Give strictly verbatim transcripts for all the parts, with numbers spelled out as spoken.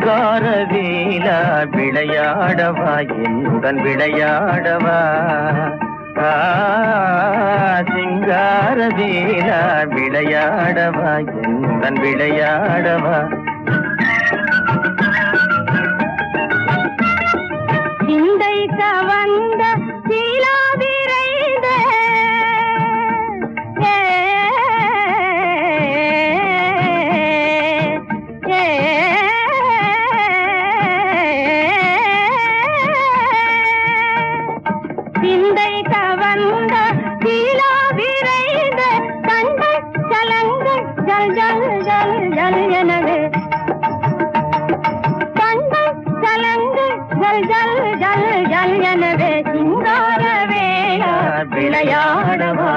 சிங்கார வேலா விளையாடவா என்னுடன் விளையாடவா சிங்கார வேலா விளையாடவா என்னுடன் விளையாடவா சிந்தை கவர்ந்த சீலா விரைந்த சிந்தை கவர்ந்த சீலா விரைந்த கண்கள் சலங்க ஜல் ஜல் ஜல் ஜல் எனவே கண்கள் சலங்க ஜல் ஜல் ஜல் ஜல் எனவே சிங்கார வேலா விளையாடவா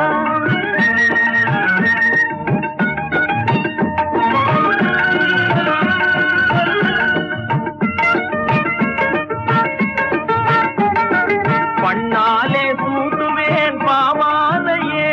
பண்ணாலே சூட்டுவேன் பாமாலையே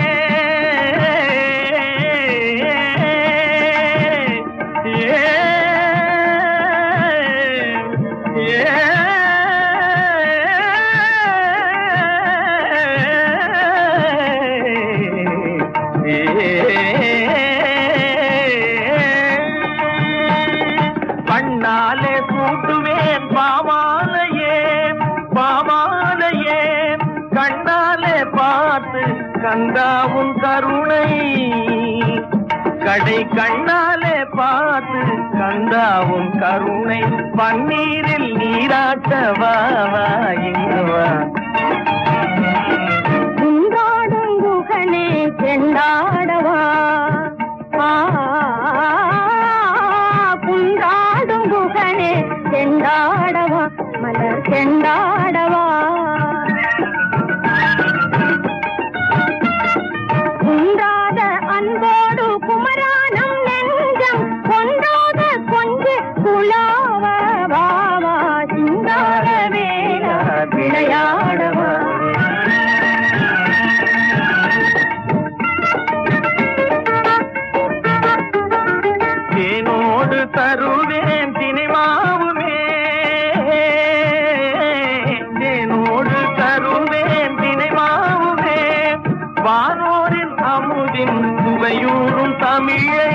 பண்ணாலே சூட்டுவேன் பாமாலையே பாமாலையே கண்ணாலே பார்த்து கந்தாவும் கருணை கடை கண்ணாலே பார்த்து கந்தாவும் கருணை பன்னீரில் நீராட்டவா இங்குவா குன்றாடும் குகனே செண்டாடவா குன்றாடும் குகனே செண்டாடவா மலர் செண்டாடவா குன்றாத அன்போடு குமரானம் நெஞ்சம் கொன்றாத கொஞ்சு குலாவா சிங்கார வேலா விளையாடவா தேனோடு தருவேன் தினைமாவுமே தேனோடு தருவேன் தினைமாவுமே வானோரின் அமுதின் சுவையூறும் தமிழை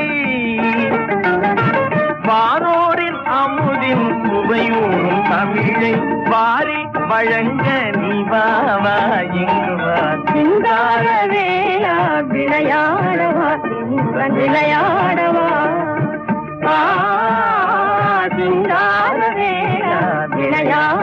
வானோரின் அமுதின் சுவையூறும் தமிழை வாரி வழங்க நீ வாவா இங்குவா சிங்கார வேலா விளையாடவா விளையாடவா சிங்கார வேலா விளையாட